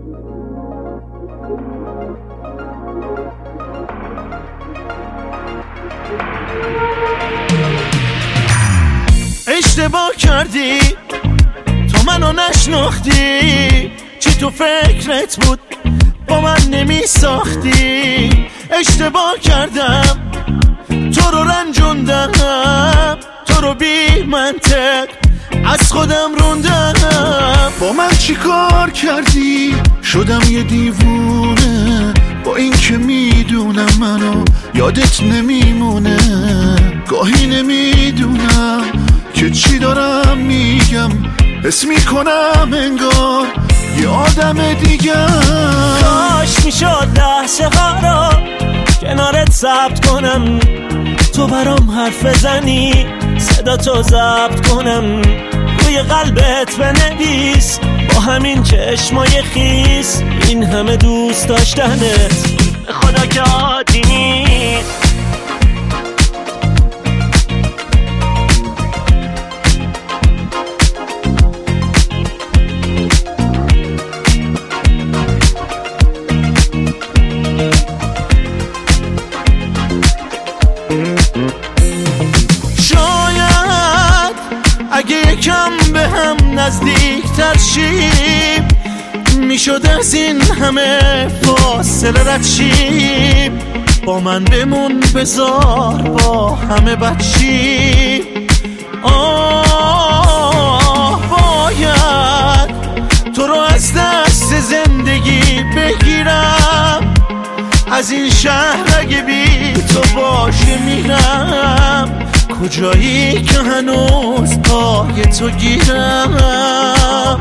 اشتباه کردی تو منو نشناختی، چی تو فکرت بود با من نمی ساختی. اشتباه کردم تو رو رنجوندم، تو رو بی منطق از خودم روندم. با من چی کار کردی شدم یه دیوونه، با این که میدونم منو یادت نمیمونه. گاهی نمیدونم که چی دارم میگم، حس میکنم انگار یه آدم دیگه. کاش میشد لحظه ها رو کنارت ثبت کنم، تو برام حرف بزنی صدا تو ضبط کنم، روی قلبت بنویس با همین چشمای خیس این همه دوست داشتنت خدا که عادی نیست. شاید اگه یکم به هم نزدیک‌تر شیم میشد از این همه فاصله رد شیم. با من بمون بذار با همه بد شیم. باید تو رو از دست زندگی بگیرم، از این شهر اگه بی تو باشه میرم. کجایی که هنوز پای تو گیرم.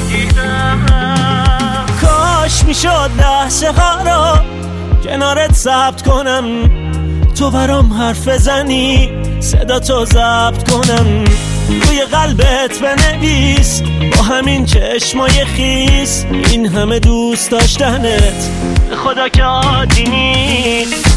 کاش میشد لحظه ها رو کنارت ثبت کنم، تو برام حرف بزنی صدا تو ضبط کنم، روی قلبت بنویس با همین چشمای خیس این همه دوست داشتنت خدا که عادی نیست.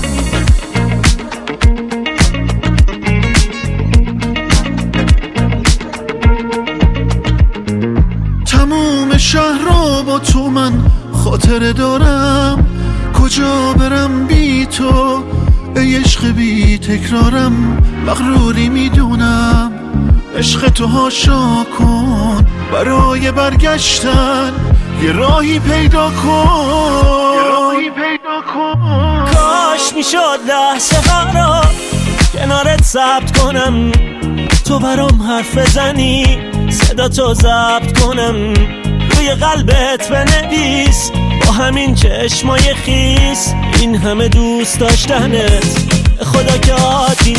تموم شهر رو با تو من خاطره دارم، کجا برم بی تو ای عشق بی تکرارم. مغروری میدونم عشق تو هاشا کن، برای برگشتن یه راهی پیدا کن. کاش میشد لحظه ها رو کنارت ثبت کنم، تو برام حرف بزنی صدا تو ضبط کنم، روی قلبت بنویس با همین چشمای خیس این همه دوست داشتنت خدا که عادی